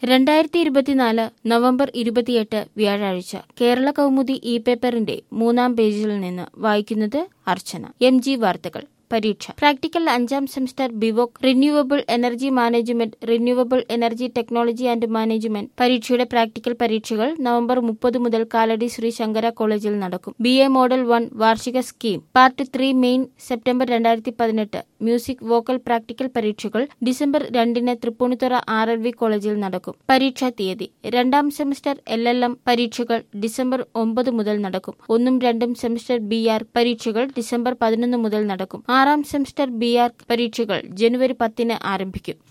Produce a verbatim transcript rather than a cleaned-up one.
രണ്ടായിരത്തി ഇരുപത്തിനാല് നവംബർ ഇരുപത്തിയെട്ട് വ്യാഴാഴ്ച കേരള കൗമുദി ഇ പേപ്പറിന്റെ മൂന്നാം പേജിൽ നിന്ന് വായിക്കുന്നത് അർച്ചന. എം ജി വാർത്തകൾ. പരീക്ഷ. പ്രാക്ടിക്കൽ അഞ്ചാം semester BVoc renewable energy management, renewable energy technology and management പരീക്ഷയുടെ പ്രാക്ടിക്കൽ പരീക്ഷകൾ നവംബർ മുപ്പത് മുതൽ കാലടി ശ്രീ ശങ്കര കോളേജിൽ നടക്കും. ബി എ മോഡൽ വൺ വാർഷിക scheme part three main September രണ്ടായിരത്തി പതിനെട്ട്. മ്യൂസിക് വോക്കൽ പ്രാക്ടിക്കൽ പരീക്ഷകൾ ഡിസംബർ രണ്ടിന് തൃപ്പൂണിത്തുറ ആർ എൽ വി കോളേജിൽ നടക്കും. പരീക്ഷാ തീയതി. രണ്ടാം സെമസ്റ്റർ എൽ എൽ എം പരീക്ഷകൾ ഡിസംബർ ഒമ്പത് മുതൽ നടക്കും. ഒന്നും രണ്ടും സെമസ്റ്റർ ബി ആർ പരീക്ഷകൾ ഡിസംബർ പതിനൊന്ന് മുതൽ നടക്കും. ആറാം സെമസ്റ്റർ ബി ആർ പരീക്ഷകൾ ജനുവരി പത്തിന് ആരംഭിക്കും.